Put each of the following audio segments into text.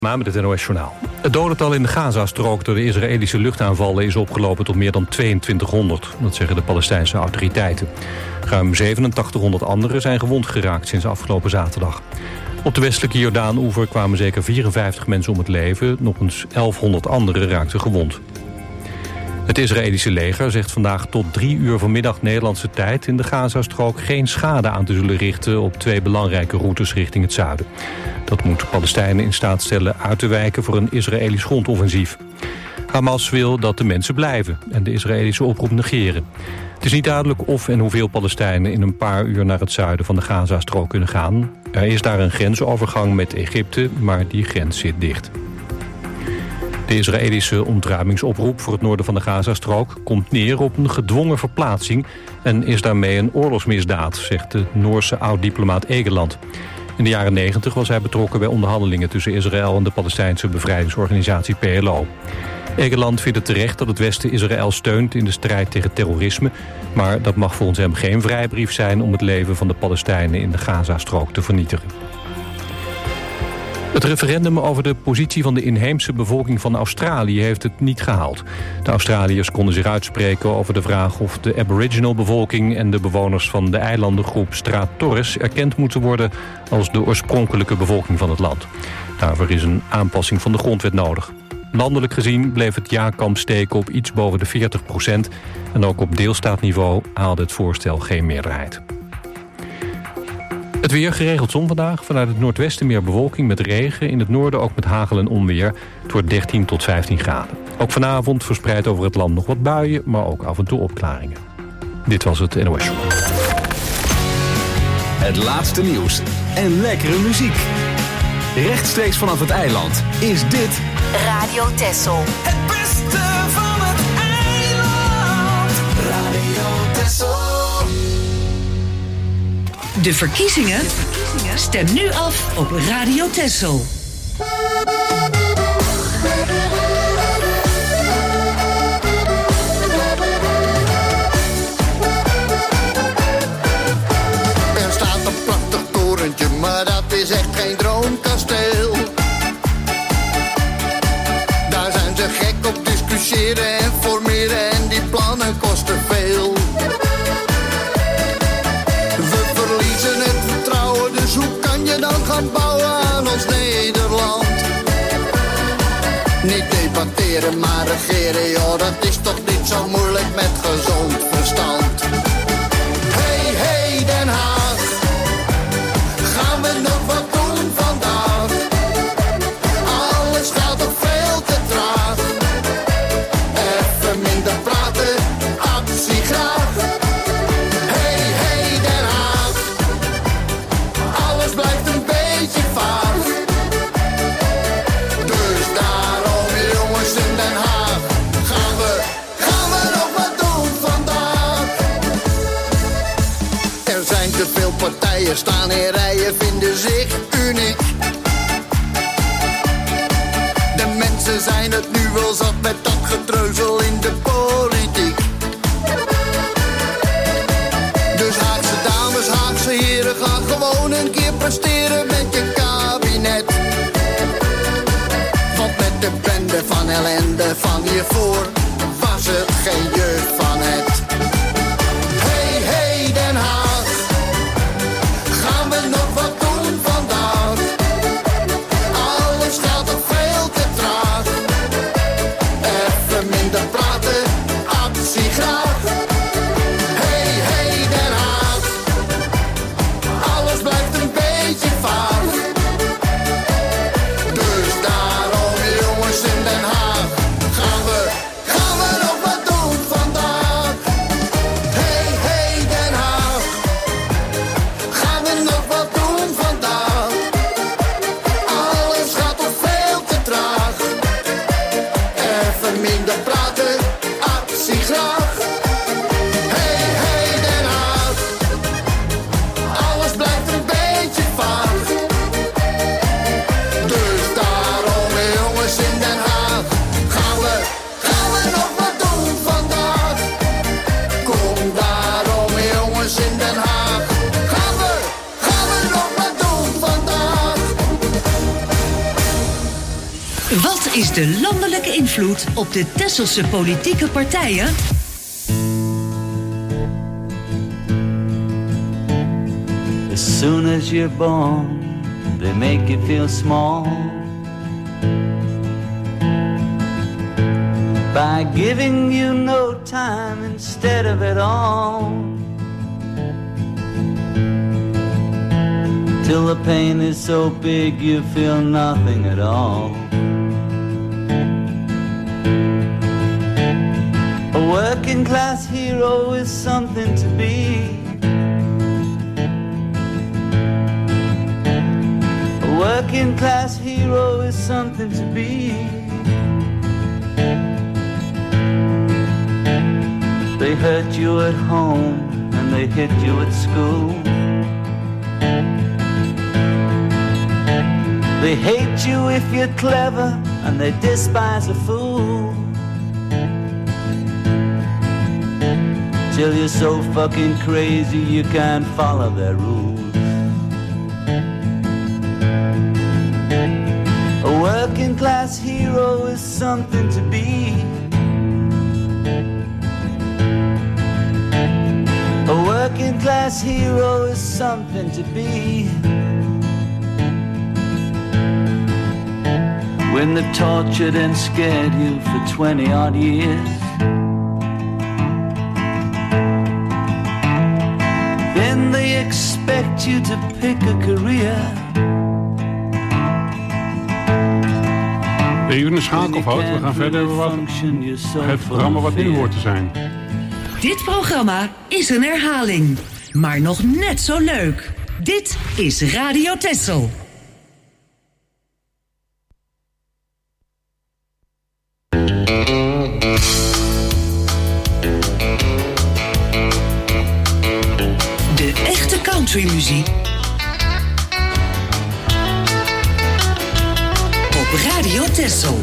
Maar met het NOS-journaal. Het dodental in de Gazastrook door de Israëlische luchtaanvallen is opgelopen tot meer dan 2200. Dat zeggen de Palestijnse autoriteiten. Ruim 8700 anderen zijn gewond geraakt sinds afgelopen zaterdag. Op de westelijke Jordaan-oever kwamen zeker 54 mensen om het leven. Nog eens 1100 anderen raakten gewond. Het Israëlische leger zegt vandaag tot 3 uur vanmiddag Nederlandse tijd in de Gazastrook geen schade aan te zullen richten op 2 belangrijke routes richting het zuiden. Dat moet Palestijnen in staat stellen uit te wijken voor een Israëlisch grondoffensief. Hamas wil dat de mensen blijven en de Israëlische oproep negeren. Het is niet duidelijk of en hoeveel Palestijnen in een paar uur naar het zuiden van de Gazastrook kunnen gaan. Er is daar een grensovergang met Egypte, maar die grens zit dicht. De Israëlische ontruimingsoproep voor het noorden van de Gazastrook komt neer op een gedwongen verplaatsing en is daarmee een oorlogsmisdaad, zegt de Noorse oud-diplomaat Egeland. In de jaren 90 was hij betrokken bij onderhandelingen tussen Israël en de Palestijnse bevrijdingsorganisatie PLO. Egeland vindt het terecht dat het Westen Israël steunt in de strijd tegen terrorisme, maar dat mag volgens hem geen vrijbrief zijn om het leven van de Palestijnen in de Gazastrook te vernietigen. Het referendum over de positie van de inheemse bevolking van Australië heeft het niet gehaald. De Australiërs konden zich uitspreken over de vraag of de Aboriginal bevolking en de bewoners van de eilandengroep Straat Torres erkend moeten worden als de oorspronkelijke bevolking van het land. Daarvoor is een aanpassing van de grondwet nodig. Landelijk gezien bleef het ja-kamp steken op iets boven de 40% en ook op deelstaatniveau haalde het voorstel geen meerderheid. Het weer, geregeld zon vandaag. Vanuit het noordwesten meer bewolking met regen. In het noorden ook met hagel en onweer. Het wordt 13 tot 15 graden. Ook vanavond verspreid over het land nog wat buien, maar ook af en toe opklaringen. Dit was het NOS Show. Het laatste nieuws en lekkere muziek. Rechtstreeks vanaf het eiland is dit Radio Texel. Het beste van het eiland. Radio Texel. De verkiezingen? Stem nu af op Radio Texel. Er staat een prachtig torentje, maar dat is echt geen droomkasteel. Daar zijn ze gek op discussiëren en formeren en die plannen kosten veel. Dus hoe kan je dan gaan bouwen aan ons Nederland? Niet debatteren, maar regeren, joh, dat is toch niet zo moeilijk met gezond verstand. Hey, hey, Den Haag, gaan we nog wat doen vandaag? Alles gaat toch veel te traag. Even minder praten, actie graag. Partijen staan in rijen, vinden zich uniek. De mensen zijn het nu wel zat met dat getreuzel in de politiek. Dus Haagse dames, Haagse heren, ga gewoon een keer presteren met je kabinet. Want met de bende van ellende van hiervoor was het geen jeugd van het. Hey, hey, Den Haag. Nog wat doen vandaag. Alles gaat toch veel te traag. Even minder praten, actie graag. Hey, hey, Den Haag. Alles blijft een beetje vaag. Dus daarom, jongens in Den Haag, gaan we nog wat doen vandaag. Hey, hey, Den Haag. Gaan we nog wat doen vandaag? Alles gaat toch veel te traag. Even minder praten, actie graag. Hey, hey, Den Haag. Alles blijft een beetje vaag. Dus daarom, jongens in Den Haag, gaan we nog wat doen vandaag? Kom daarom, jongens in Den Haag. Gaan we nog wat doen vandaag? Wat is de landelijke invloed op de Texelse politieke partijen? As soon as you're born, they make you feel small by giving you no time instead of it all, till the pain is so big you feel nothing at all. A working class hero is something to be. A working class hero is something to be. They hurt you at home and they hit you at school. They hate you if you're clever and they despise a fool. Till you're so fucking crazy you can't follow their rules. A working class hero is something to be. A working class hero is something to be. When they've tortured and scared you for 20 odd years, then they expect you to pick a career. Even een schakelfout, we gaan verder wat het programma wat nu hoort te zijn. Dit programma is een herhaling, maar nog net zo leuk. Dit is Radio Texel. De echte countrymuziek op Radio Texel.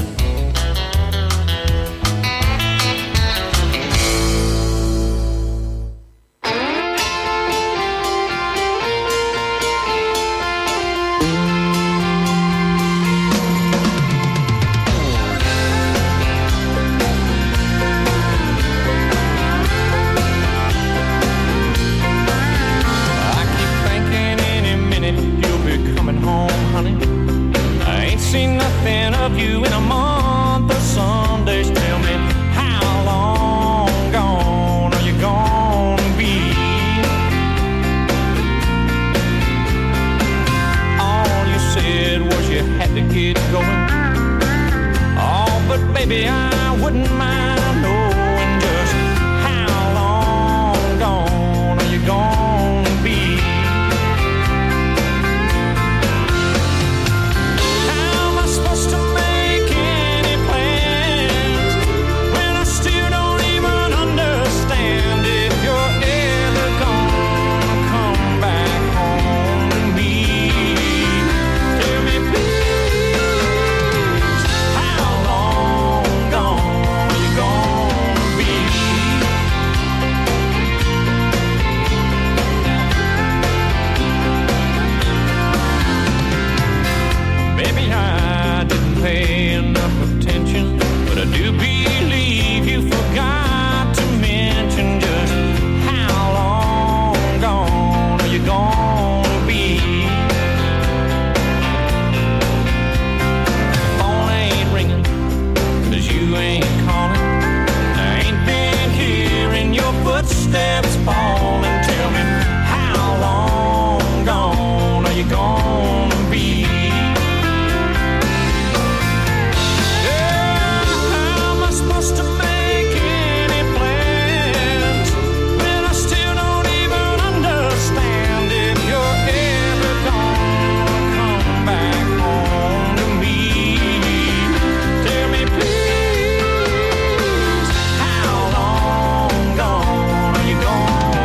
How long gone are you gone?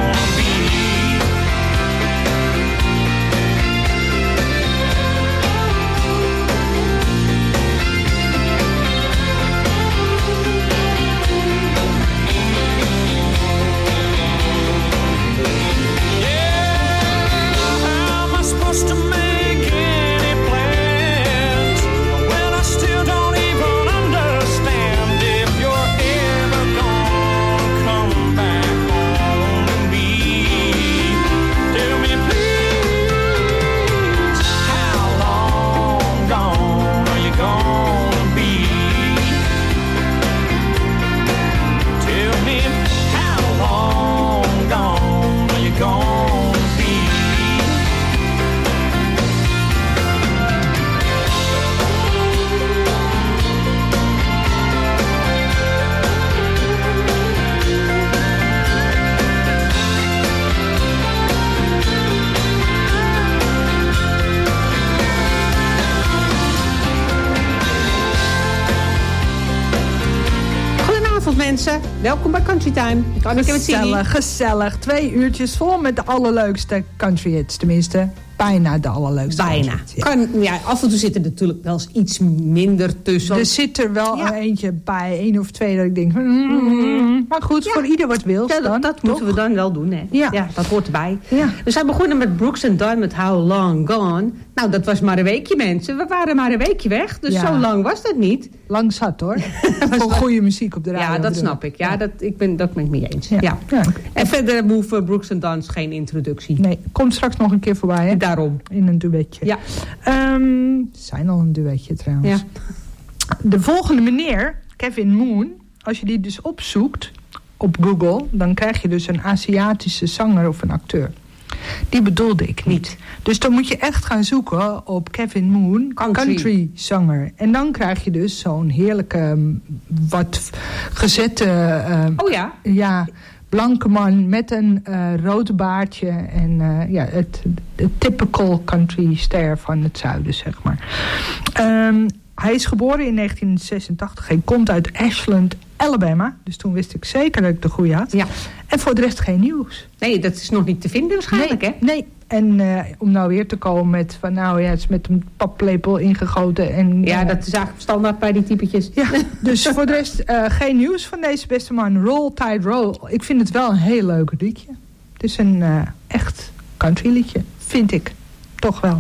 mensen. Welkom bij Country Time. Gezellig. 2 uurtjes vol met de allerleukste country hits. Tenminste, bijna de allerleukste. Bijna. Ja. Af en toe zit er natuurlijk wel eens iets minder tussen. Er zit er wel eentje bij, 1 of 2, dat ik denk... Maar goed, voor ieder wat wil. Ja, dat moeten we dan wel doen, hè? Ja, dat hoort erbij. Ja. We zijn begonnen met Brooks and Dunn met How Long Gone. Nou, dat was maar een weekje, mensen. We waren maar een weekje weg, dus zo lang was dat niet. Lang zat, hoor. Voor goede muziek op de radio. Ja, dat snap ik. Ja, dat ben ik mee eens. Ja. En verder hoeven Brooks and Dunn geen introductie. Nee, komt straks nog een keer voorbij, hè? Daarom. In een duetje. Ja. Zijn al een duetje, trouwens. Ja. De volgende meneer, Kevin Moon, als je die dus opzoekt op Google, dan krijg je dus een Aziatische zanger of een acteur. Die bedoelde ik niet. Dus dan moet je echt gaan zoeken op Kevin Moon, country zanger. En dan krijg je dus zo'n heerlijke, wat gezette... Ja, blanke man met een rood baardje. En het typical country ster van het zuiden, zeg maar. Hij is geboren in 1986. Hij komt uit Ashland, Alabama. Dus toen wist ik zeker dat ik de goede had. Ja. En voor de rest geen nieuws. Nee, dat is nog niet te vinden waarschijnlijk, hè? Nee. En om nou weer te komen met van het is met een paplepel ingegoten. En, dat is eigenlijk standaard bij die typetjes. Ja, dus voor de rest geen nieuws van deze beste man. Roll Tide Roll. Ik vind het wel een heel leuk liedje. Het is een echt country liedje, vind ik. Toch wel.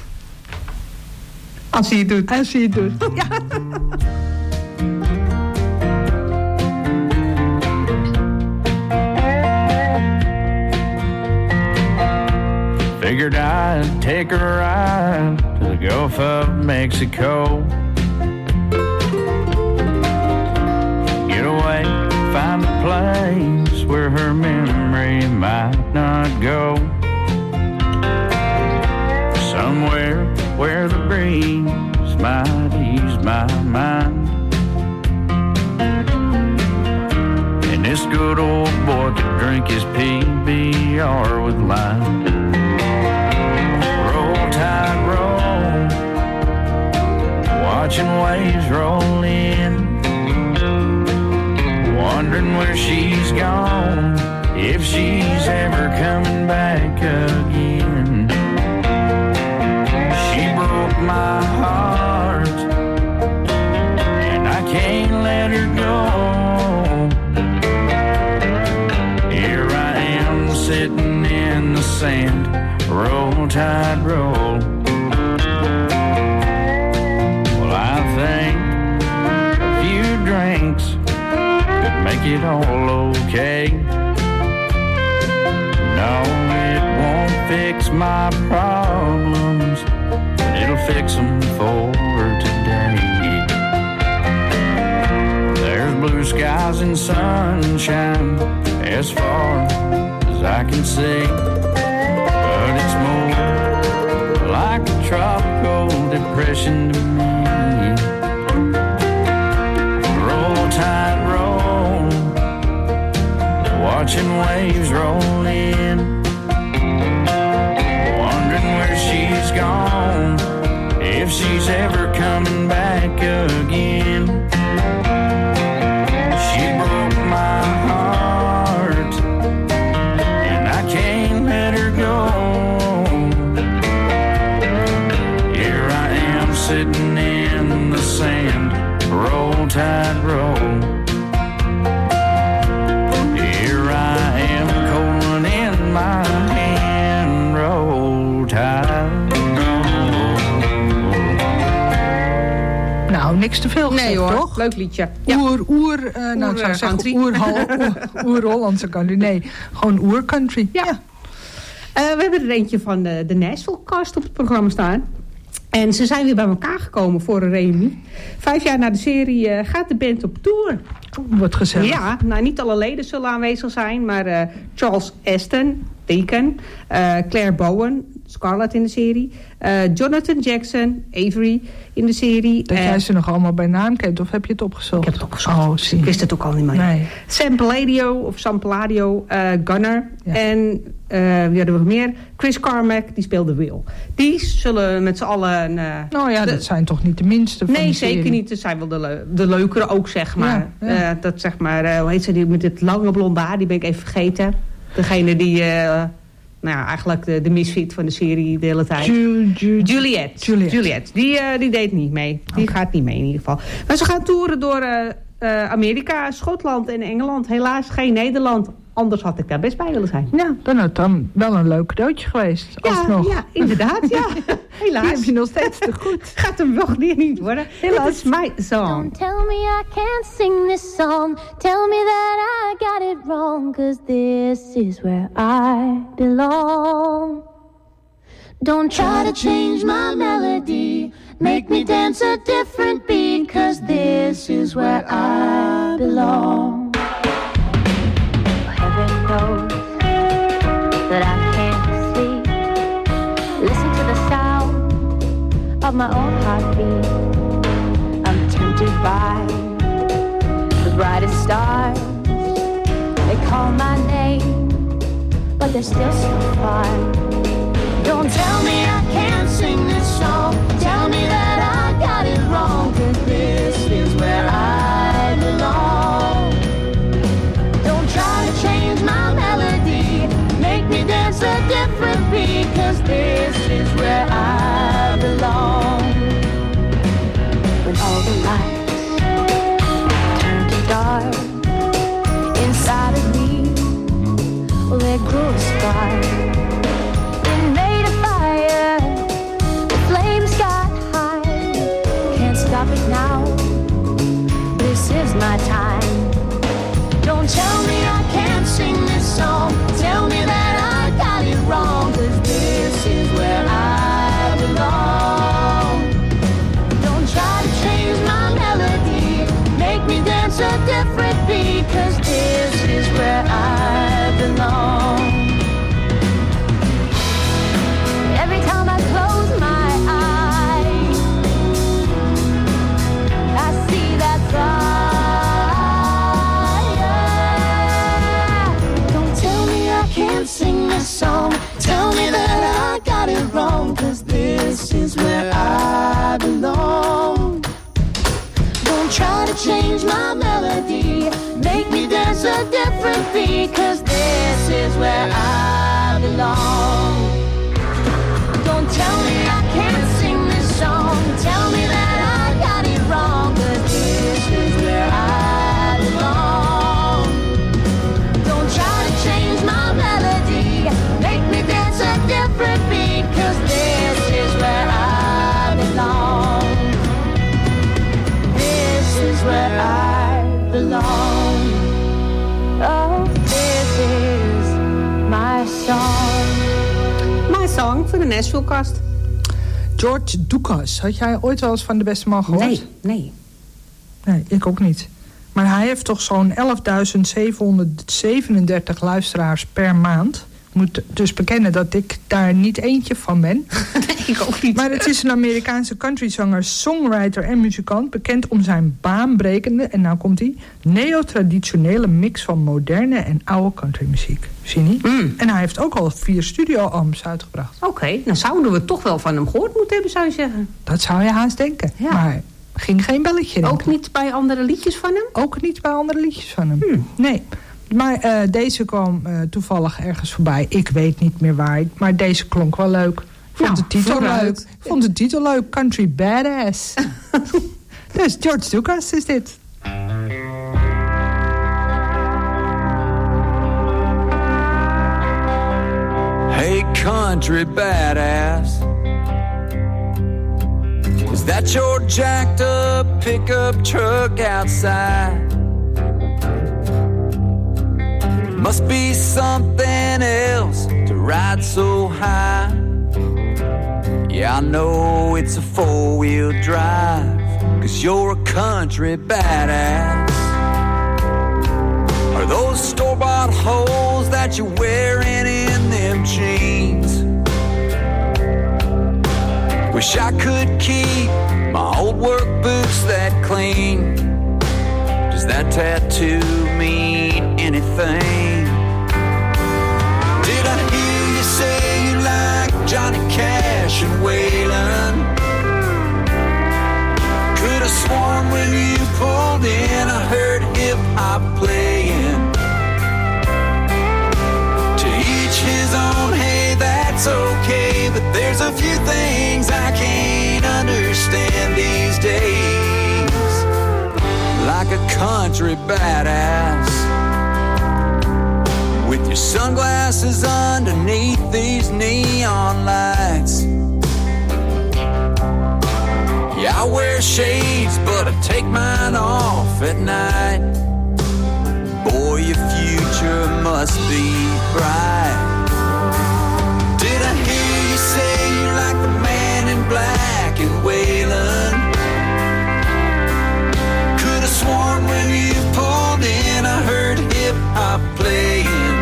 Als hij het doet. Ja. Figured I'd take a ride to the Gulf of Mexico. Get away, find a place where her memory might not go. Somewhere where the breeze might ease my mind. And this good old boy could drink his PBR with lime. Roll tide roll, watching waves roll in, wondering where she's gone, if she's ever coming back again. She broke my heart, and I can't let her go. Here I am sitting in the sand, roll tide roll. Well, I think a few drinks could make it all okay. No, it won't fix my problems, but it'll fix them for today. There's blue skies and sunshine as far as I can see, but it's more like a tropical depression to me. Roll tide roll, watching waves roll in, wondering where she's gone, if she's ever coming back again. She broke my heart, and I can't let her go. Here I am sitting in the sand, roll tide roll. Here I am, cold one in my hand, roll tide roll. Nou, niks te veel gezegd, hoor, toch? Leuk liedje. Nou, ik zou zeggen oer-Hollandse country. Nee, gewoon oer-country. Ja. We hebben er eentje van de Nashville Cast op het programma staan. En ze zijn weer bij elkaar gekomen voor een reunie. 5 jaar na de serie gaat de band op tour. Wat gezellig. Ja, nou niet alle leden zullen aanwezig zijn. Maar Charles Aston, Deacon, Claire Bowen, Scarlett in de serie. Jonathan Jackson, Avery in de serie. Dat jij ze nog allemaal bij naam kent, of heb je het opgezocht? Ik heb het opgezocht. Ik wist het ook al niet meer. Nee. Sam Palladio, Gunner. Ja. En wie hadden we nog meer? Chris Carmack, die speelde Will. Die zullen met z'n allen... dat zijn toch niet de minste van nee, de serie? zeker niet. Dat zijn wel de leukere ook, zeg maar. Ja. Dat zeg maar, hoe heet ze, die met dit lange blonde haar, die ben ik even vergeten. Degene die... eigenlijk de misfit van de serie de hele tijd. Juliette. Die deed niet mee. Die gaat niet mee in ieder geval. Maar ze gaan toeren door Amerika, Schotland en Engeland. Helaas geen Nederland. Anders had ik daar best bij willen zijn. Ja, dan had dan wel een leuk cadeautje geweest. Alsnog. Ja, inderdaad. Ja. Helaas. Die heb je nog steeds te goed. Gaat hem nog niet worden. Helaas. Dit is mijn song. Don't tell me I can't sing this song. Tell me that I got it wrong. 'Cause this is where I belong. Don't try to change my melody. Make me dance a different beat. 'Cause this is where I belong. Heaven knows that I can't sleep. Listen to the sound of my own heartbeat. I'm tempted by the brightest stars. They call my name, but they're still so far. Don't tell me I can't sing this song. Tell me that I got it wrong. 'Cause this is where I belong. Don't try to change my melody. Make me dance a different beat. 'Cause this is where I belong. When all the lights turn to dark inside of me, well, there grew a spark. It made a fire. The flames got high. Can't stop it now. This is my time. Don't tell me I can't sing this song. Tell me that I got it wrong. 'Cause this is where I belong. Don't try to change my melody. Make me dance a different beat. 'Cause this is where I belong. Every time I close my eyes, I see that can't sing this song. Tell me that I got it wrong. 'Cause this is where I belong. Don't try to change my melody. Make me dance a different beat. 'Cause this is where I belong. Don't tell me I can't sing this song. Tell me that I got it wrong. 'Cause this is where I belong. Don't try to change my melody. Make me dance a different beat. 'Cause this is where I belong. This is where I belong. Oh, this is my song. My song voor de Nashville-kast. George Lucas. Had jij ooit wel eens van De Beste Man gehoord? Nee. Nee, ik ook niet. Maar hij heeft toch zo'n 11.737 luisteraars per maand. Ik moet dus bekennen dat ik daar niet eentje van ben. Nee, ik ook niet. Maar het is een Amerikaanse countryzanger, songwriter en muzikant. Bekend om zijn baanbrekende, en nou komt hij, neo-traditionele mix van moderne en oude countrymuziek. Zie je niet? En hij heeft ook al 4 studioalbums uitgebracht. Oké, dan zouden we toch wel van hem gehoord moeten hebben, zou je zeggen. Dat zou je haast denken. Ja. Maar ging geen belletje denken. Ook niet bij andere liedjes van hem? Ook niet bij andere liedjes van hem. Nee. Maar deze kwam toevallig ergens voorbij. Ik weet niet meer waar. Maar deze klonk wel leuk. Ik vond de titel leuk. Ik vond de titel leuk. Country Badass. Dus George Lucas is dit. Hey, country badass. Is that your jacked up pickup truck outside? Must be something else to ride so high. Yeah, I know it's a 4-wheel drive, 'cause you're a country badass. Are those store-bought holes that you're wearing in them jeans? Wish I could keep my old work boots that clean. Does that tattoo mean anything? Did I hear you say you like Johnny Cash and Waylon? Could have sworn when you pulled in I heard hip-hop playing. To each his own, hey, that's okay, but there's a few things I can't understand these days. Like a country badass with your sunglasses underneath these neon lights. Yeah, I wear shades, but I take mine off at night. Boy, your future must be bright. Did I hear you say you like the man in black and Waylon? Could have sworn when you pulled in I heard hip-hop playing.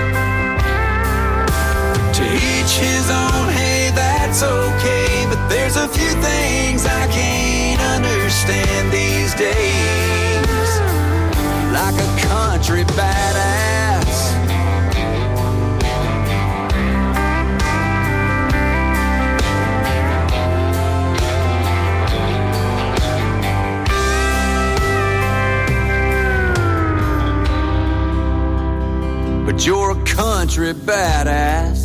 To each his own, hey, that's okay, but there's a few things I can't understand these days. Like a country badass. But you're a country badass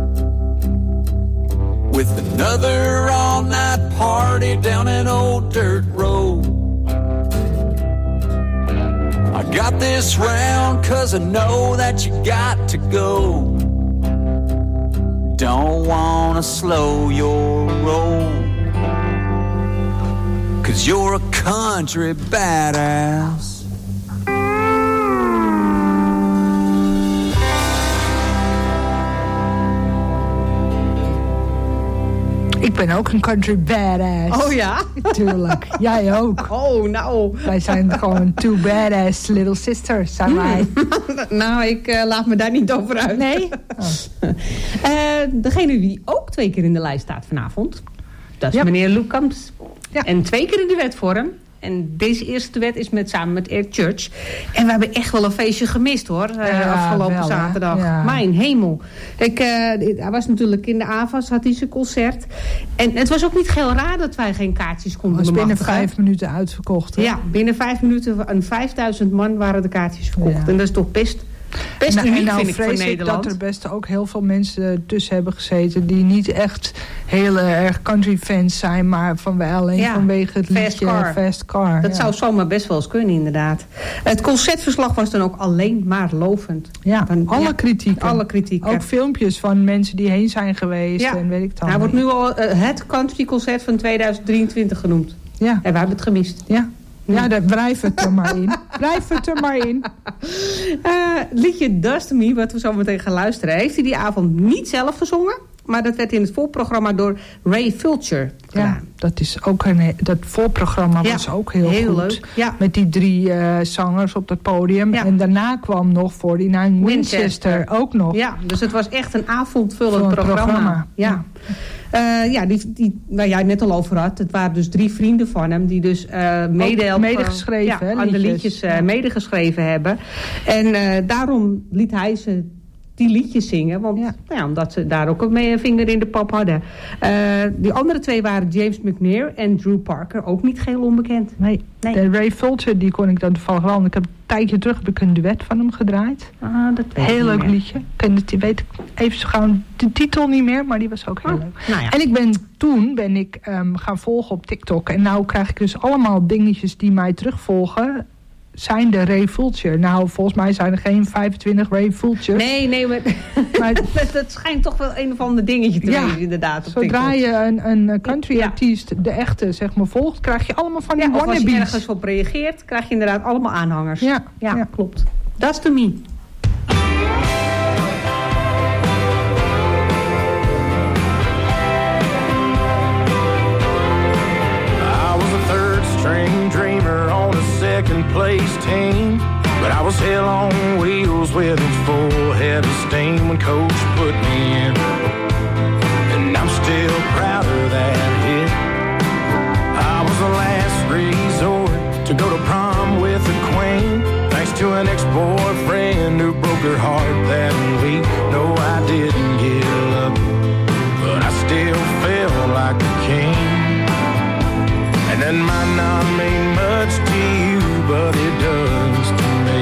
with another all-night party down an old dirt road. I got this round 'cause I know that you got to go. Don't wanna slow your roll, 'cause you're a country badass. Ik ben ook een country badass. Oh ja? Tuurlijk. Jij ook. Oh, nou. Wij zijn gewoon two badass little sisters, zijn wij. Nou, ik laat me daar niet over uit. Nee? Oh. Degene die ook 2 keer in de lijst staat vanavond, dat is meneer Luke Combs. Ja. En 2 keer in de duetvorm. En deze eerste duet is samen met Eric Church. En we hebben echt wel een feestje gemist, hoor. Afgelopen zaterdag. Ja. Mijn hemel. Hij was natuurlijk in de AVAS, had hij zijn concert. En het was ook niet heel raar dat wij geen kaartjes konden bemachtigen. Het was binnen 5 minuten uitverkocht. Hè? Ja, binnen 5 minuten. En 5000 man waren de kaartjes verkocht. Ja. En dat is toch best uniek, vind ik, voor Nederland. Dat er best ook heel veel mensen tussen hebben gezeten die niet echt heel erg country fans zijn, maar alleen vanwege het liedje Fast Car. Dat zou zomaar best wel eens kunnen, inderdaad. Het concertverslag was dan ook alleen maar lovend. Ja, alle kritiek. Ook ja. Filmpjes van mensen die heen zijn geweest en weet ik dan. Hij wordt nu al het country concert van 2023 genoemd. Ja. En wij hebben het gemist. Ja. Ja, blijf het er maar in. Blijf het er maar in. Liedje Dust Me, wat we zo meteen gaan luisteren, heeft hij die avond niet zelf gezongen. Maar dat werd in het voorprogramma door Ray Fulcher gedaan. Ja, dat is ook dat voorprogramma was ook heel goed. Leuk. Ja. Met die 3 zangers op dat podium. Ja. En daarna kwam nog 49 Winchester ook nog. Ja, dus het was echt een avondvullend programma. Ja. Waar jij het net al over had. Het waren dus 3 vrienden van hem die dus medegeschreven aan de liedjes medegeschreven hebben. En daarom liet hij ze die liedjes zingen. Want omdat ze daar ook een vinger in de pap hadden. Die andere 2 waren James McNair en Drew Parker. Ook niet geheel onbekend. Nee. De Ray Fulcher, die kon ik dan toevallig wel. Ik heb een tijdje terug een duet van hem gedraaid. Dat weet heel leuk liedje. Die weet ik even zo gauw de titel niet meer, maar die was ook heel leuk. Nou ja. En toen ben ik gaan volgen op TikTok. En nou krijg ik dus allemaal dingetjes die mij terugvolgen. Zijn de Ray Fulcher. Nou, volgens mij zijn er geen 25 Ray Fulchers. Nee, maar dat schijnt toch wel een of ander dingetje te wezen, inderdaad. Op zodra TikTok. Je een country artiest, de echte, zeg maar, volgt, krijg je allemaal van die wannabes. Als je ergens op reageert, krijg je inderdaad allemaal aanhangers. Ja, klopt. That's to me. String dreamer on a second place team, but I was hell on wheels with a full head of steam when coach put me in, and I'm still proud of that to go to prom with the queen. Thanks to an ex-boyfriend who broke her heart that week. No, I didn't get lucky, but I still felt like a king. And that might not mean much to you, but it does to me.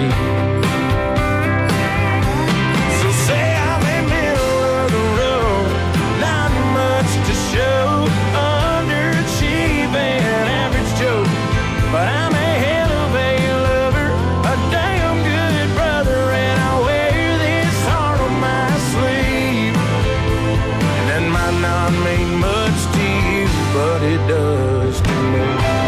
So say I'm in the middle of the road, not much to show, underachieving, average Joe, but I'm a hell of a lover, a damn good brother, and I wear this heart on my sleeve. And that might not mean much to you, but it does to me.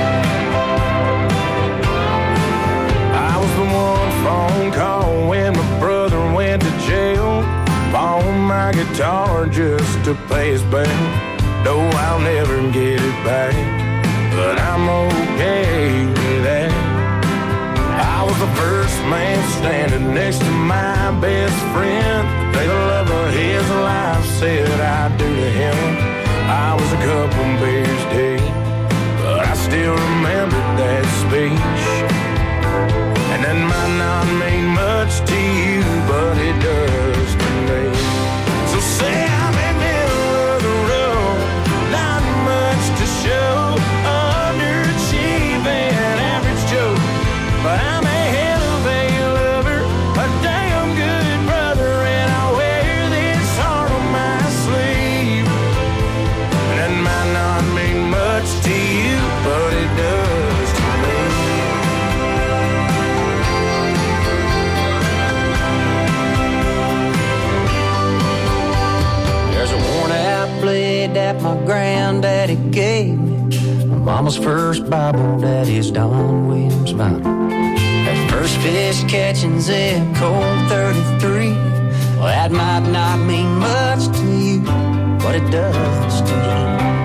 I was the one phone call when my brother went to jail. Bought my guitar just to pay his bail. No, I'll never get it back, but I'm okay with that. I was the first man standing next to my best friend. The love of his life said I'd do to him. I was a couple beers deep, but I still remember that speech. And that might not mean much to you, but it does to me. So say I'm in the middle of the road, not much to show, underachieving, average Joe, but I'm a hell of a lover, a damn good brother, and I wear this heart on my sleeve. And that might not mean much to you, but it does to me. There's a worn-out blade that my granddaddy gave me, my mama's first Bible, daddy's Don Williams Bible. That first fish catching Zip Code 33, well, that might not mean much to you, but it does to me.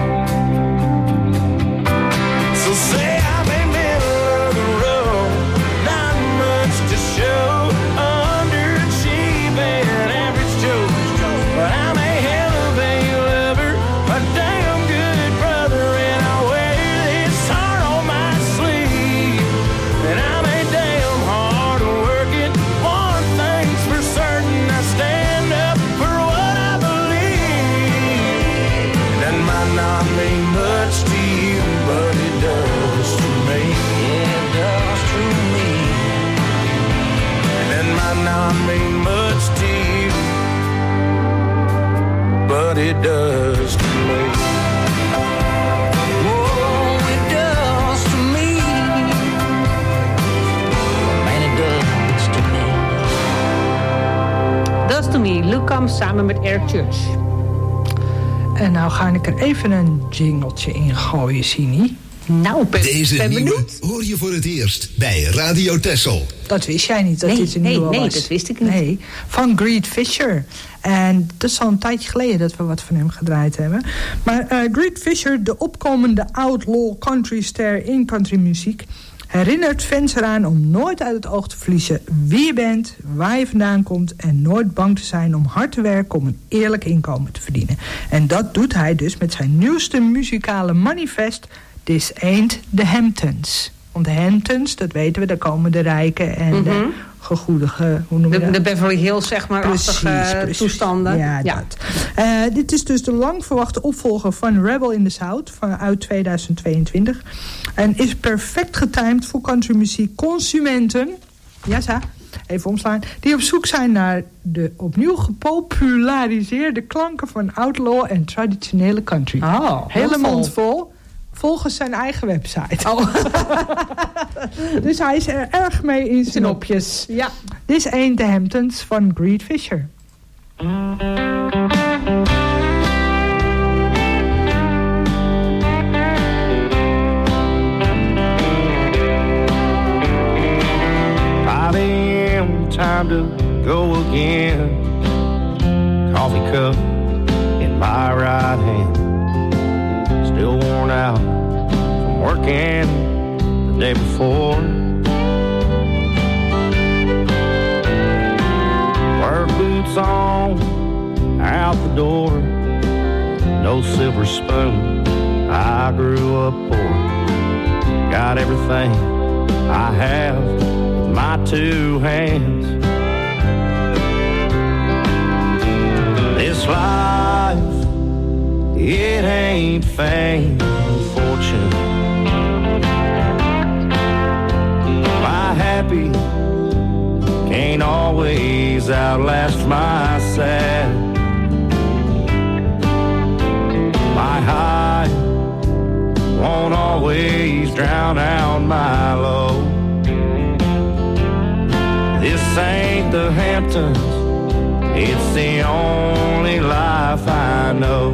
So say I'm in the middle of the road, not much to show, underachieving, average Joe, but I'm a hell of a lover, a damn good brother, and I wear this heart on my sleeve. And I'm a damn hard working, one thing's for certain, I stand up for what I believe. That might not mean much to you, but it does to me. Yeah, it does to me. And that might not mean much to you, but it does to me. Oh, it does to me. Man, it does to me. Does to me, Luke Combs samen met Eric Church. En nou ga ik er even een jingletje in gooien, Sini. Nou, Deze nieuwe hoor je voor het eerst bij Radio Texel. Dat wist jij niet, dat dit een nieuwe was. Nee, dat wist ik niet. Nee, van Greed Fisher. En dat is al een tijdje geleden dat we wat van hem gedraaid hebben. Maar Greed Fisher, de opkomende outlaw countryster in countrymuziek, herinnert fans eraan om nooit uit het oog te verliezen wie je bent, waar je vandaan komt en nooit bang te zijn om hard te werken om een eerlijk inkomen te verdienen. En dat doet hij dus met zijn nieuwste muzikale manifest, This Ain't the Hamptons. Want de Hamptons, dat weten we, daar komen de rijken en de gegoedige, hoe noem je dat? De Beverly Hills, zeg maar, achtige toestanden. Ja, dat. Dit is dus de lang verwachte opvolger van Rebel in the South uit 2022. En is perfect getimed voor countrymuziek consumenten. Ja, zo. Even omslaan. Die op zoek zijn naar de opnieuw gepopulariseerde klanken van outlaw en traditionele country. Oh, hele mond vol. Volgens zijn eigen website. Oh. Dus hij is er erg mee in zijn opjes. Ja. This Ain't the Hamptons van Greed Fisher. Time to go again. Coffee cup in my right hand, still worn out from working the day before. Work boots on, out the door, no silver spoon, I grew up poor. Got everything I have with my two hands. This life, it ain't fame or fortune. My happy can't always outlast my sad. My high won't always drown out my low. This ain't the Hamptons, it's the only life I know.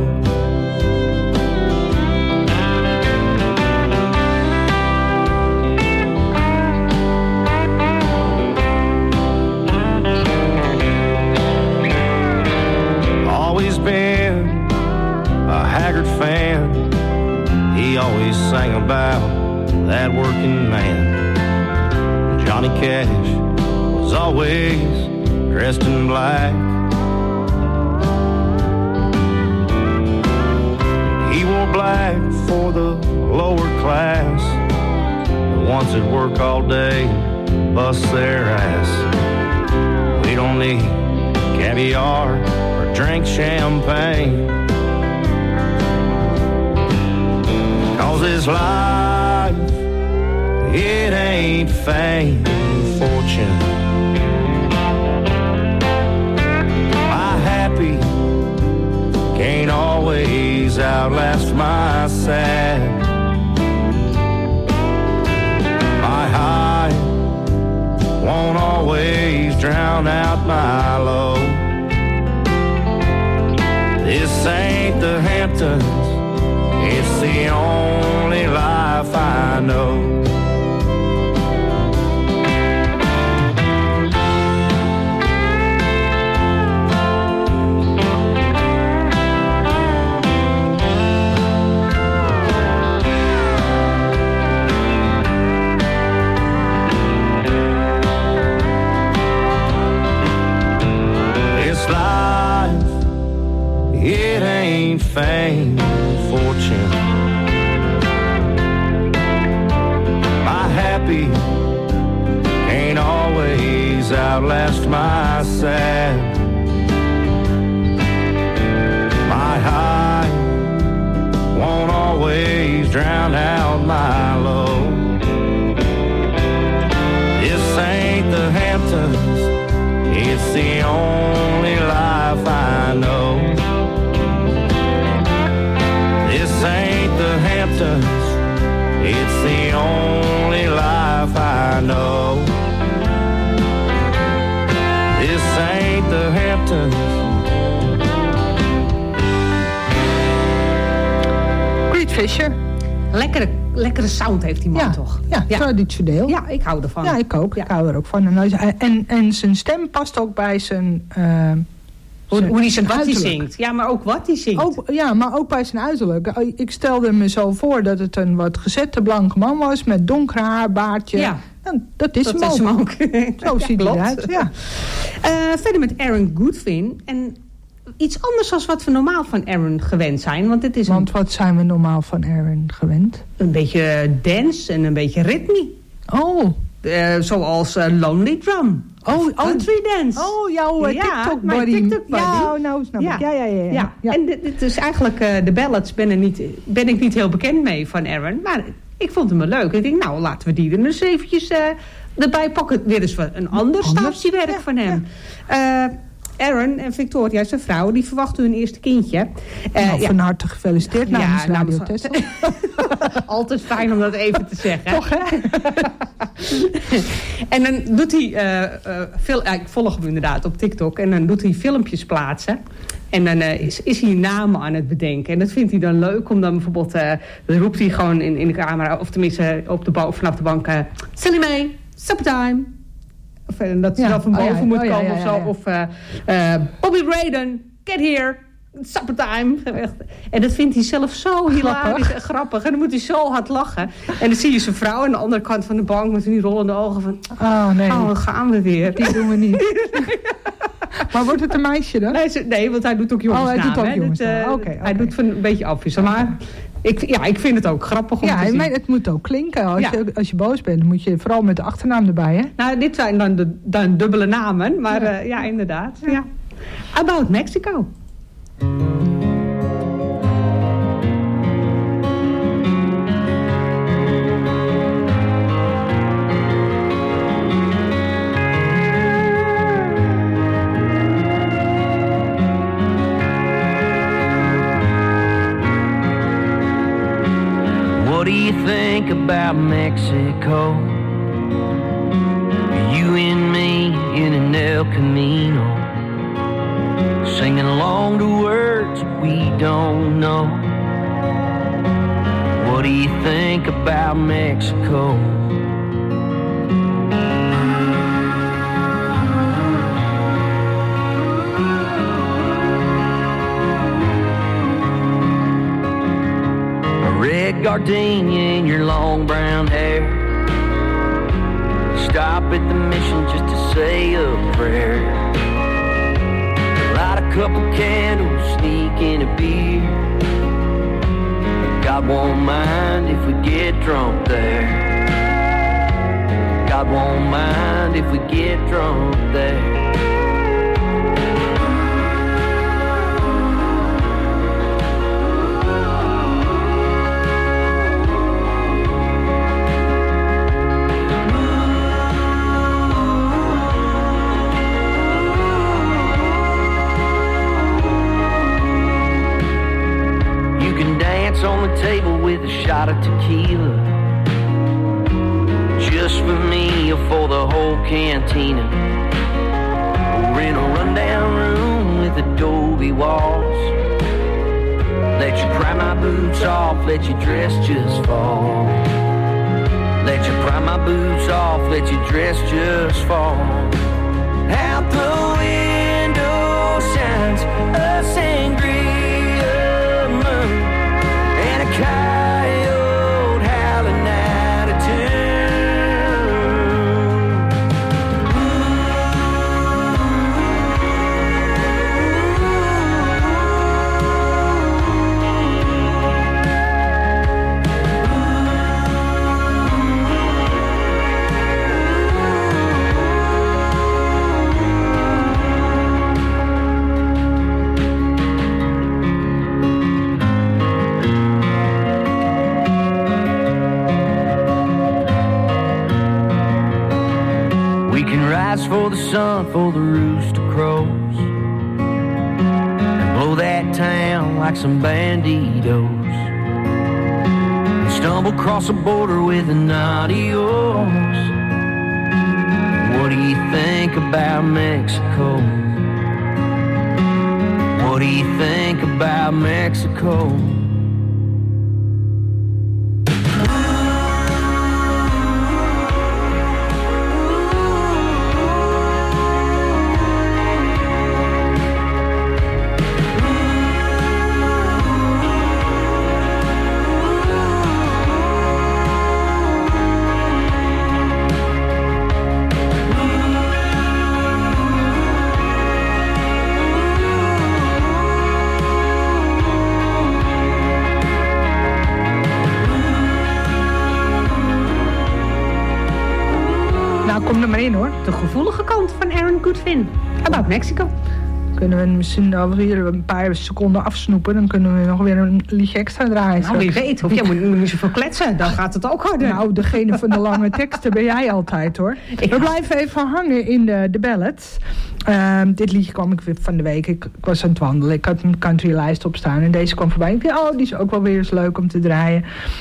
Always been a Haggard fan. He always sang about that working man. Johnny Cash was always dressed in black. He wore black for the lower class, the ones that work all day, bust their ass. We don't need caviar or drink champagne, 'cause this life, it ain't fame or fortune. My happy can't always outlast my sad. My high won't always drown out my low. This ain't the Hamptons, it's the only life I know. It ain't fame or fortune. My happy ain't always outlast my sad. My high won't always drown out my low. This ain't the Hamptons, it's the only life I know. This ain't the Hamptons, it's the only life I know. This ain't the Hamptons. Creed Fisher. Lekkere sound heeft die man toch? Ja, traditioneel. Ja, ik hou ervan. Ja, ik ook. Ja. Ik hou er ook van. En zijn stem past ook bij zijn... Hoe hij zijn wat hij zingt. Ja, maar ook wat hij zingt. Maar ook bij zijn uiterlijk. Ik stelde me zo voor dat het een wat gezette blanke man was... met donker haar, baardje. Ja. En dat is hem ook. Zo ziet hij eruit, ja. Verder met Aaron Goodwin. En iets anders dan wat we normaal van Aaron gewend zijn. Want wat zijn we normaal van Aaron gewend? Een beetje dance en een beetje ritme. Oh. Zoals Lonely Drum. Country dance. Oh, jouw TikTok buddy. TikTok buddy. Ja, nou snap ik. Ja. En dit is eigenlijk de ballads ben ik niet heel bekend mee van Aaron. Maar ik vond hem wel leuk. Ik denk, nou, laten we die er eens eventjes erbij pakken. Weer eens een ander stapsiewerk van hem. Aaron en Victoria, zijn vrouw, die verwachten hun eerste kindje. Van harte gefeliciteerd namens Radio Tessel. Altijd fijn om dat even te zeggen. Toch, hè? En dan doet hij... ik volg hem inderdaad op TikTok. En dan doet hij filmpjes plaatsen. En dan is hij namen aan het bedenken. En dat vindt hij dan leuk. Om dan bijvoorbeeld... dan roept hij gewoon in de camera... Of tenminste vanaf de bank... Sally Mae, suppertime. Of dat ze dan van boven moet komen of zo. Of Bobby Braden, get here. Suppertime. En dat vindt hij zelf zo hilarisch en grappig. En dan moet hij zo hard lachen. En dan zie je zijn vrouw aan de andere kant van de bank... met die rollende ogen van... dan gaan we weer. Die doen we niet. Maar wordt het een meisje dan? Nee, want hij doet ook jongensnamen. Hij doet ook jongensnamen. Hij doet van een beetje afwisselen. Maar Ik vind het ook grappig om te zien. Maar het moet ook klinken. Als je boos bent, dan moet je vooral met de achternaam erbij, hè? Nou, dit zijn dan dubbele namen. Maar inderdaad. Ja. About Mexico. What do you think about Mexico? You and me in an El Camino, singing along to words we don't know. What do you think about Mexico? Red gardenia in your long brown hair. Stop at the mission just to say a prayer. Light a couple candles, sneak in a beer. God won't mind if we get drunk there. God won't mind if we get drunk there. On the table with a shot of tequila, just for me or for the whole cantina. We're in a rundown room with adobe walls. Let you pry my boots off, let your dress just fall. Let you pry my boots off, let your dress just fall. Out the window shines a sangria moon, coyote howling out of for the sun, for the rooster crows, and blow that town like some banditos, and stumble across the border with an adios. What do you think about Mexico? What do you think about Mexico? Kom er maar in, hoor. De gevoelige kant van Aaron Goodwin. About Mexico. Kunnen we misschien alweer een paar seconden afsnoepen. Dan kunnen we nog weer een liedje extra draaien. Nou, wie weet. Of jij moet niet zoveel kletsen. Dan gaat het ook harder. Nou, degene van de lange teksten ben jij altijd, hoor. We blijven even hangen in de ballads. Dit liedje kwam ik weer van de week. Ik was aan het wandelen. Ik had een countrylijst op staan. En deze kwam voorbij. Ik dacht, die is ook wel weer eens leuk om te draaien.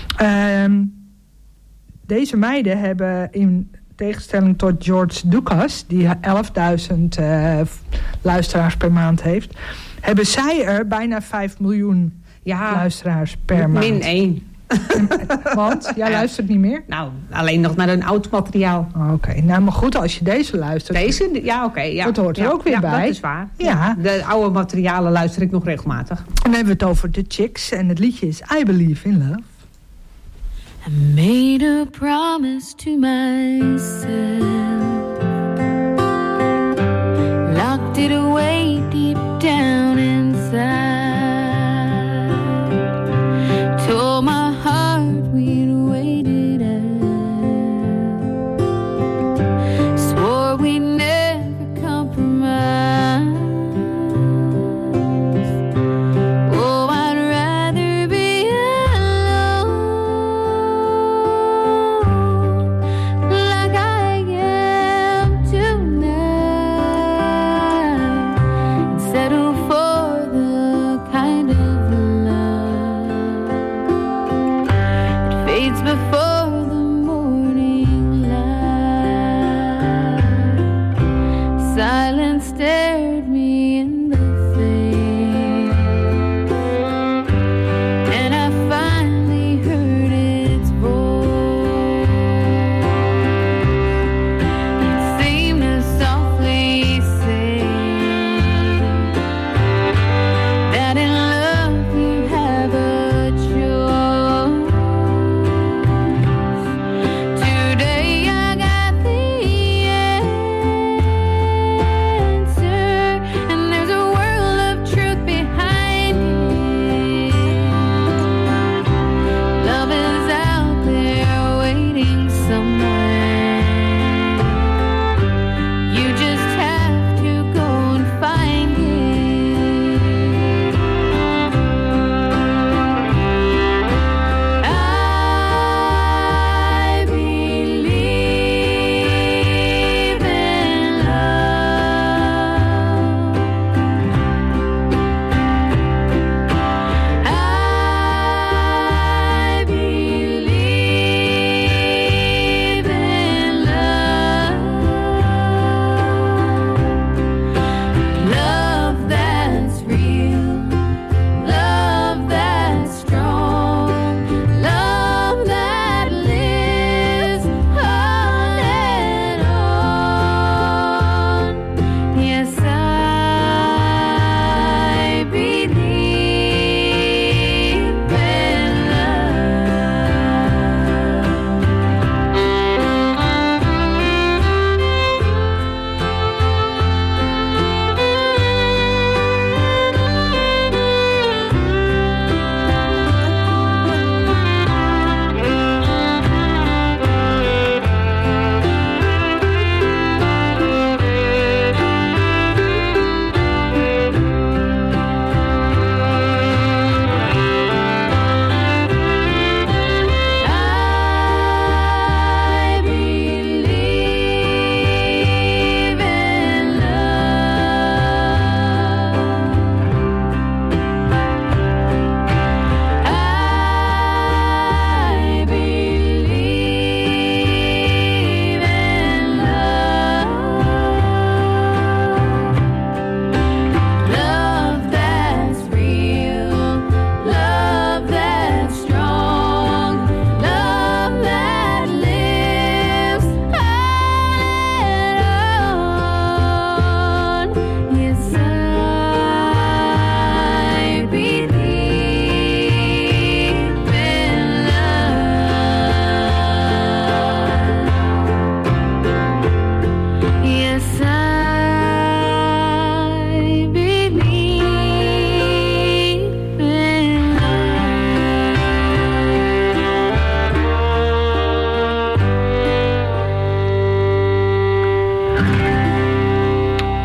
Deze meiden hebben in tegenstelling tot George Lucas, die 11.000 luisteraars per maand heeft, hebben zij er bijna 5 miljoen luisteraars per maand. Min 1. Want? Jij luistert niet meer? Nou, alleen nog naar een oud materiaal. Oké, nou maar goed, als je deze luistert. Deze? Ja, oké. Ja. Dat hoort er ook weer bij. Dat is waar. Ja. De oude materialen luister ik nog regelmatig. En dan hebben we het over The Chicks en het liedje is I Believe in Love. I made a promise to myself, locked it away deep down inside, told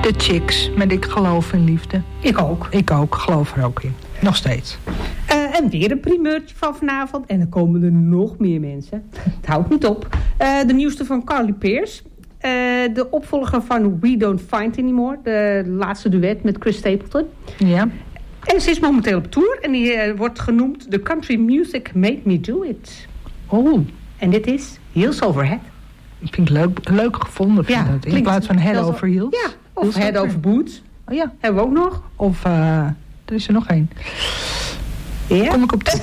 De Chicks, met Ik geloof in liefde. Ik ook. Ik ook, geloof er ook in. Nog steeds. En weer een primeurtje van vanavond. En dan komen er nog meer mensen. Het houdt niet op. De nieuwste van Carly Pearce. De opvolger van We Don't Fight Anymore. De laatste duet met Chris Stapleton. Ja. En ze is momenteel op tour. En die wordt genoemd The Country Music Made Me Do It. Oh. En dit is Heels Over Head. Dat vind ik leuk gevonden. Vind Ja, dat. In plaats van Head Over Heels. Ja, of Head Over Boots. Oh ja. Hebben we ook nog. Of, er is er nog één. Ja. Kom ik op toe.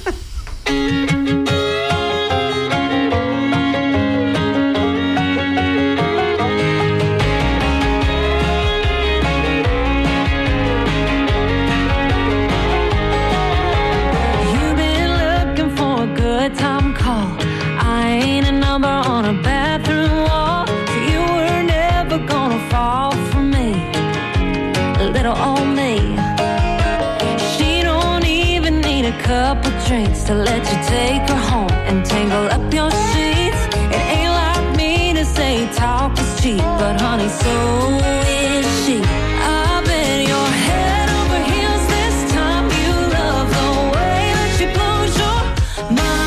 Time call. I ain't a number on a bathroom wall. So you were never gonna fall for me, little old me. She don't even need a couple drinks to let you take her home and tangle up your sheets. It ain't like me to say talk is cheap, but honey, so is she. I bet your head over heels this time. You love the way that she blows your mind.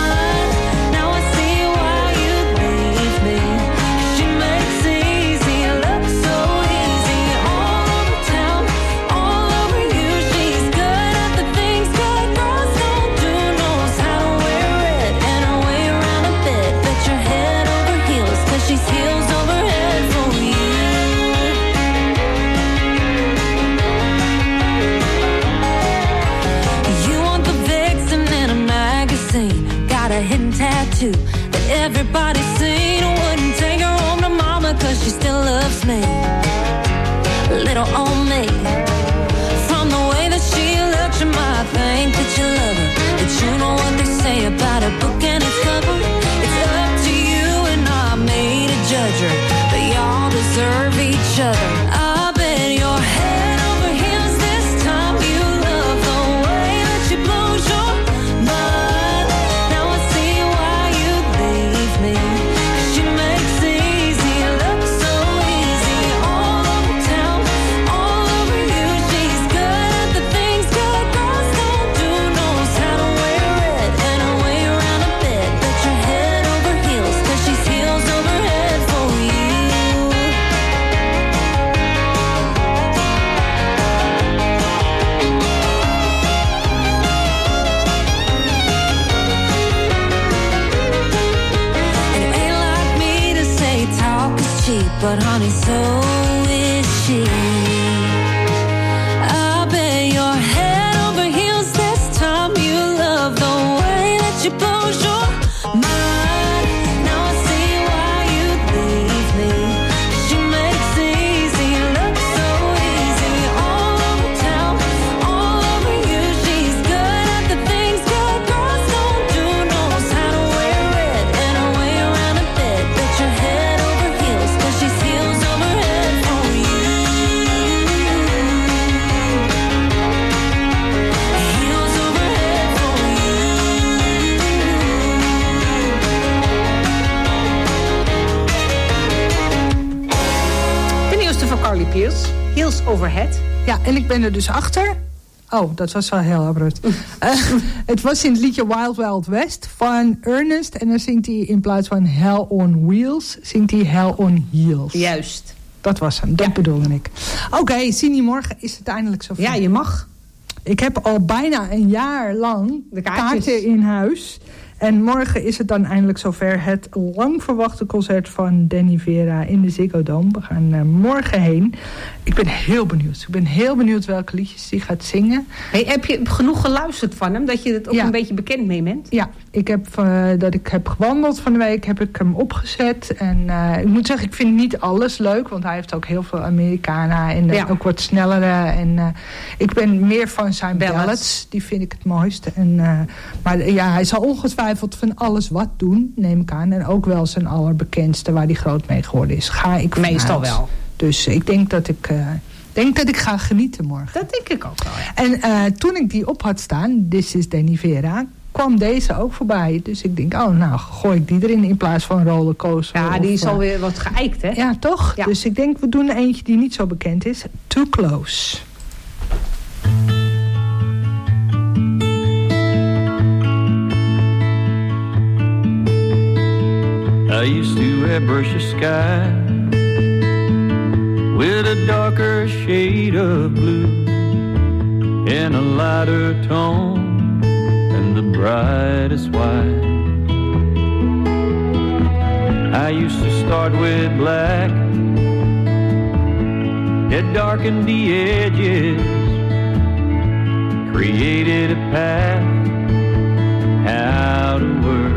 Tattoo that everybody's seen. Wouldn't take her home to mama cause she still loves me, little old me. From the way that she looks, you might think that you love her, but you know what they say about a book and its cover. It's up to you and not me to judge her, but y'all deserve each other. I bet your head over heels this time. You love the way that she blows your mind. But honey, so is she. I bet your head over heels this time. You love the way that she blows your mind. Now I see why you leave me. She makes it easy, look so easy. All over town, all over you. She's good at the things good girls don't do. Knows how to wear it and a way around a bed. Bet your head over heels, cause she's heels over head for you. Heels over head for you. De nieuwste van Carly Pearce. Heels Over Head. Ja, en ik ben er dus achter. Oh, dat was wel heel abrupt. Het was in het liedje Wild Wild West van Ernest. En dan zingt hij in plaats van Hell on Wheels, zingt hij Hell on Heels. Juist. Dat was hem, dat bedoelde ik. Oké, Sini, morgen is het eindelijk zover. Ja, je mag. Ik heb al bijna een jaar lang de kaarten in huis. En morgen is het dan eindelijk zover. Het lang verwachte concert van Danny Vera in de Ziggo Dome. We gaan morgen heen. Ik ben heel benieuwd. Ik ben heel benieuwd welke liedjes hij gaat zingen. Hey, heb je genoeg geluisterd van hem? Dat je het ook een beetje bekend mee bent? Ja, ik heb gewandeld van de week. Heb ik hem opgezet. En ik moet zeggen, ik vind niet alles leuk. Want hij heeft ook heel veel Americana. En ook wat snellere. En ik ben meer van zijn ballads. Die vind ik het mooiste. En, maar ja, hij zal ongetwijfeld van alles wat doen, neem ik aan. En ook wel zijn allerbekendste, waar hij groot mee geworden is. Ga ik vanuit. Meestal wel. Dus ik denk dat ik ga genieten morgen. Dat denk ik ook wel, ja. En toen ik die op had staan, This is Danny Vera, kwam deze ook voorbij. Dus ik denk, gooi ik die erin in plaats van Rollercoaster. Ja, die is alweer wat geëikt, hè? Ja, toch? Ja. Dus ik denk, we doen eentje die niet zo bekend is. Too Close. I used to wear brushes sky with a darker shade of blue and a lighter tone than the brightest white. I used to start with black, it darkened the edges, created a path how to work.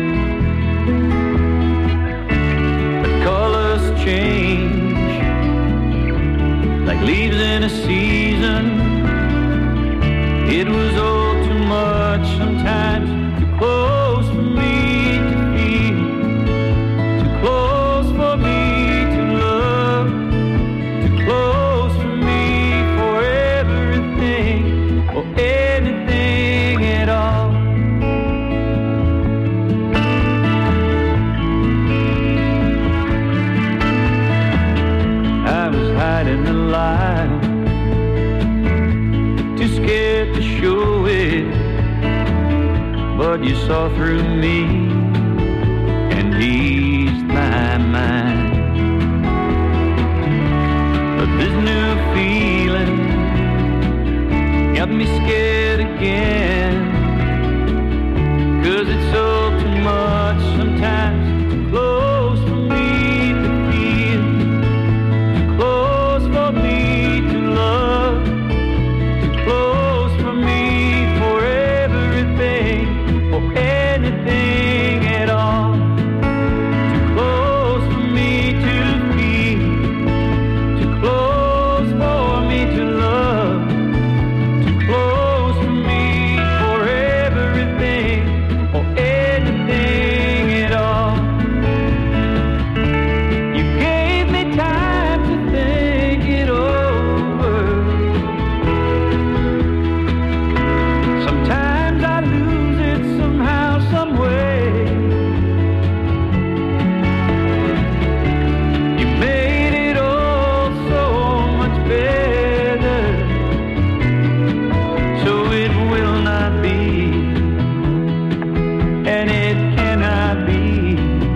Change like leaves in a season. It was all too much sometimes, too close for me to feel, too close for me to love, too close for me for everything or anything at all. Hiding the light, too scared to show it, but you saw through me and eased my mind. But this new feeling got me scared again, 'cause it's all too much sometimes, too close for me to feel, too close for me to love, too close for me for everything, for anything at all, too close for me to feel, too close for me to love, too close for me for everything, for anything at all. You gave me time to think it over. Sometimes I lose it somehow, some way. You made it all so much better, so it will not be, and it cannot be,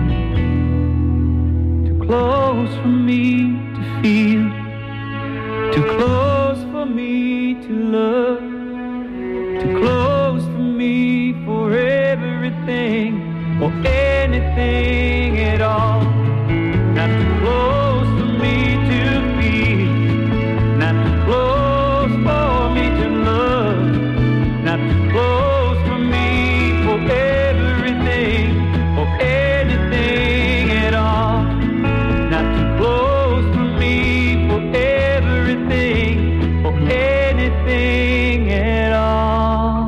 too close for me to feel, too close for me to love, too close for me for everything or anything at all. Not too close for me to feel, not too close for me to love, not too close for me for everything or anything at all. Not too close for me for everything or anything at all.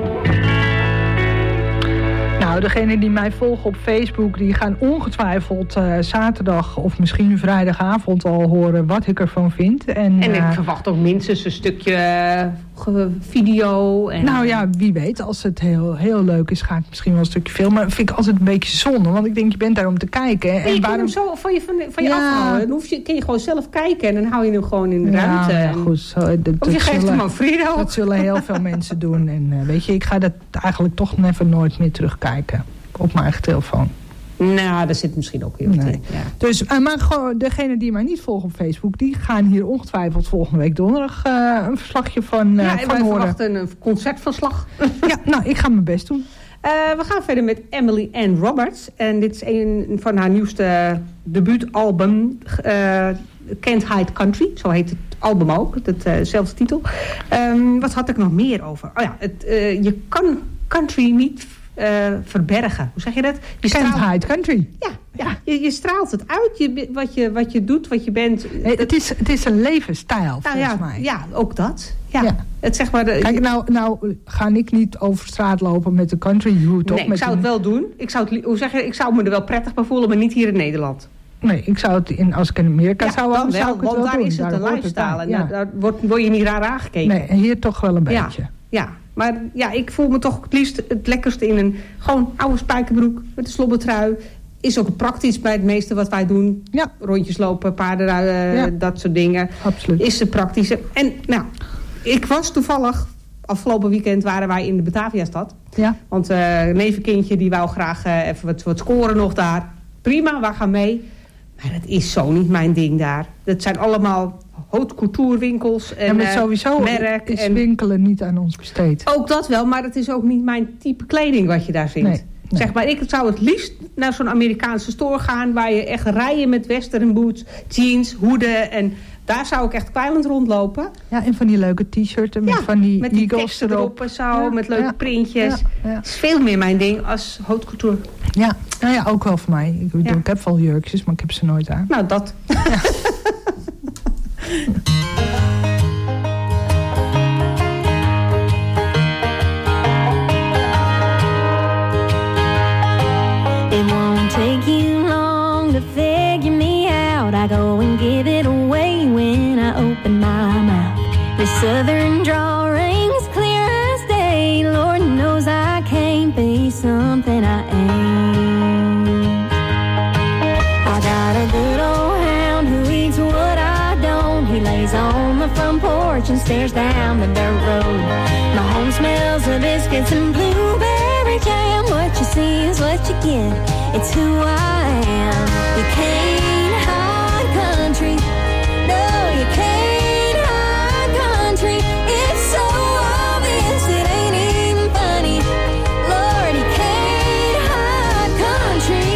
Nou, degenen die mij volgen op Facebook, die gaan ongetwijfeld zaterdag of misschien vrijdagavond al horen wat ik ervan vind. En ik verwacht ook minstens een stukje video. En nou ja, wie weet, als het heel, heel leuk is, ga ik misschien wel een stukje filmen. Maar vind ik altijd een beetje zonde, want ik denk, je bent daar om te kijken. En je kan hem zo van je afhouden. Dan kun je gewoon zelf kijken en dan hou je hem gewoon in de ruimte. Ja, goed. Of je geeft hem aan Frido. Dat zullen heel veel mensen doen. En weet je, ik ga dat eigenlijk toch nooit meer terugkijken. Op mijn eigen telefoon. Nou, daar zit misschien ook heel veel in. Ja. Dus, maar gewoon degenen die mij niet volgen op Facebook, die gaan hier ongetwijfeld volgende week donderdag een verslagje van wij horen. verwachten een concertverslag. Ja, nou, ik ga mijn best doen. We gaan verder met Emily Ann Roberts. En dit is een van haar nieuwste debuutalbum. Can't Hide Country. Zo heet het album ook. Hetzelfde titel. Wat had ik nog meer over? Oh ja, je kan country niet verbergen. Hoe zeg je dat? Can't hide country. Ja. Je straalt het uit. Wat je doet, wat je bent. Het is een levensstijl, volgens mij. Ja, ook dat. Ja. Het, zeg maar, kijk, nou ga ik niet over straat lopen met de country hoed op. Nee, ik zou het wel doen. Ik zou me er wel prettig bij voelen, maar niet hier in Nederland. Nee, ik zou het als ik in Amerika zou wonen, zou ik het wel doen. Want daar is het een lifestyle. En daar word je niet raar aangekeken. Nee, hier toch wel een beetje. Ja. Maar ja, ik voel me toch het liefst het lekkerste in een gewoon oude spijkerbroek met een slobbertrui. Is ook praktisch bij het meeste wat wij doen. Ja. Rondjes lopen, paarden, dat soort dingen. Absoluut. Is het praktische. En nou, ik was toevallig, afgelopen weekend waren wij in de Bataviastad. Ja. Want een nevenkindje die wou graag even wat scoren nog daar. Prima, we gaan mee. Maar dat is zo niet mijn ding daar. Dat zijn allemaal haute couture winkels en maar sowieso merk. Is winkelen niet aan ons besteed. Ook dat wel, maar het is ook niet mijn type kleding wat je daar vindt. Nee. Zeg maar, ik zou het liefst naar zo'n Amerikaanse store gaan waar je echt rijen met western boots, jeans, hoeden en daar zou ik echt kwijlend rondlopen. Ja, en van die leuke t-shirts en met van die met die eagles teksten erop en zo, met leuke printjes. Ja. Het is veel meer mijn ding als haute couture. Ja, nou ja, ook wel voor mij. Ik bedoel, ik heb wel jurkjes, maar ik heb ze nooit aan. Nou, dat. It won't take you long to figure me out. I go and give it away when I open my mouth. The southern drawl rings clear as day. Lord knows I can't be something I ain't. I got a good old hound who eats what I don't. He lays on the front porch and stares down the dirt road. My home smells of biscuits and blueberry jam. What you see is what you get. It's who I am. You can't hide country. No, you can't hide country. It's so obvious it ain't even funny. Lord, you can't hide country.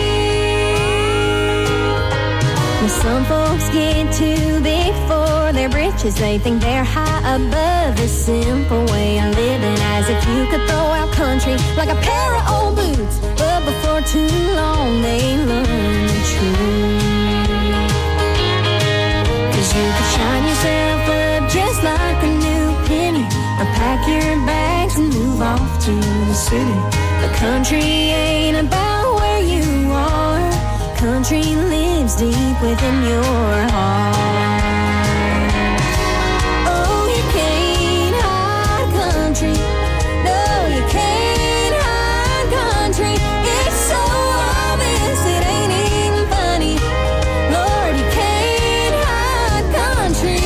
Now some folks get too big for their britches. They think they're high above the simple way of living, as if you could throw out country like a pair of old boots. But before too long they learn the truth. 'Cause you could shine yourself up just like a new penny, or pack your bags and move off to the city. The country ain't about where you are. Country lives deep within your heart. Oh, you can't hide country. No, you can't hide country. It's so obvious it ain't even funny. Lord, you can't hide country.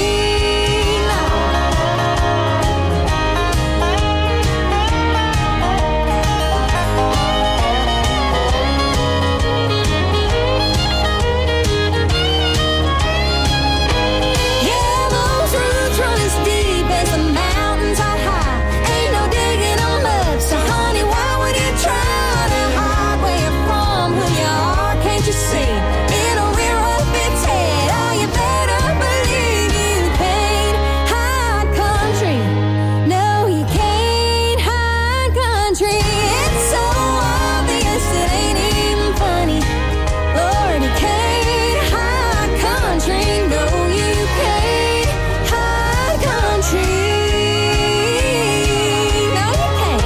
Yeah, those roots run as deep as the mountains are high. Ain't no digging them up, so honey, why would you try to hide where you're from, who you are? Can't you see? It'll rear up its head. Oh, you better believe you can't hide country. No, you can't hide country. It's so obvious it ain't even funny. Lord, you can't hide country. No, you can't hide country. No, you can't.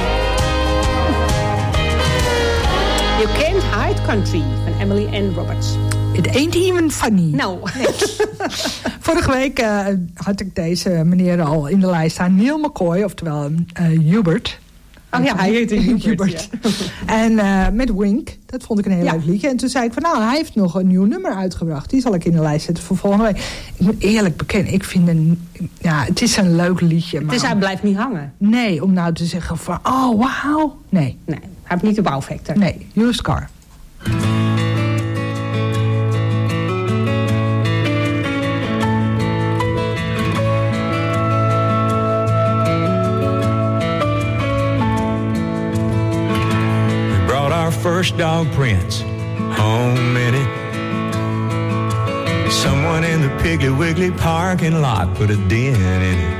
You Can't Hide Country van Emily Ann Roberts. It ain't even funny. Nou, Vorige week had ik deze meneer al in de lijst staan. Neil McCoy, oftewel Hubert. Oh ja, hij heette Hubert. En met Wink, dat vond ik een heel leuk liedje. En toen zei ik van, nou, hij heeft nog een nieuw nummer uitgebracht. Die zal ik in de lijst zetten voor volgende week. Ik moet eerlijk bekennen, ik vind het is een leuk liedje. Maar dus hij blijft niet hangen? Nee, om nou te zeggen van, oh, wauw. Nee. Nee, hij heeft niet de bouwfactor. Nee, Used Car. First dog Prince home in it. Someone in the Piggly Wiggly parking lot put a dent in it.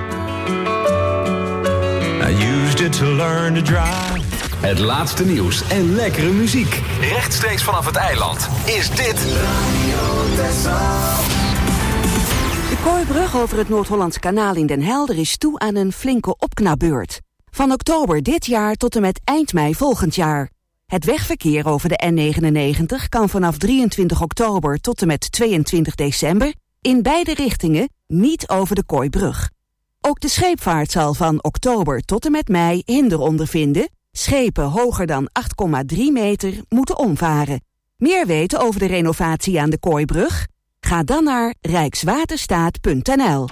I used it to learn to drive. Het laatste nieuws en lekkere muziek. Rechtstreeks vanaf het eiland. Is dit De Kooibrug over het Noord-Hollandse kanaal in Den Helder is toe aan een flinke opknapbeurt. Van oktober dit jaar tot en met eind mei volgend jaar. Het wegverkeer over de N99 kan vanaf 23 oktober tot en met 22 december in beide richtingen niet over de Kooibrug. Ook de scheepvaart zal van oktober tot en met mei hinder ondervinden. Schepen hoger dan 8,3 meter moeten omvaren. Meer weten over de renovatie aan de Kooibrug? Ga dan naar rijkswaterstaat.nl.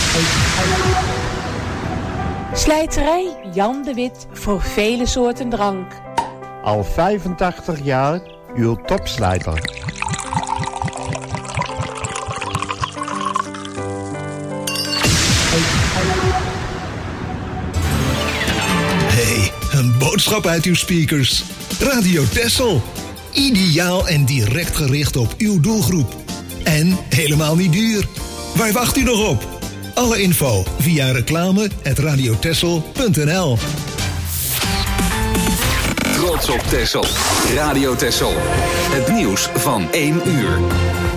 Slijterij Jan de Wit voor vele soorten drank. Al 85 jaar uw topslijter. Hey, een boodschap uit uw speakers. Radio Texel. Ideaal en direct gericht op uw doelgroep. En helemaal niet duur. Waar wacht u nog op? Alle info via reclame@radiotexel.nl. Trots op Texel. Radio Texel. Het nieuws van 1 uur.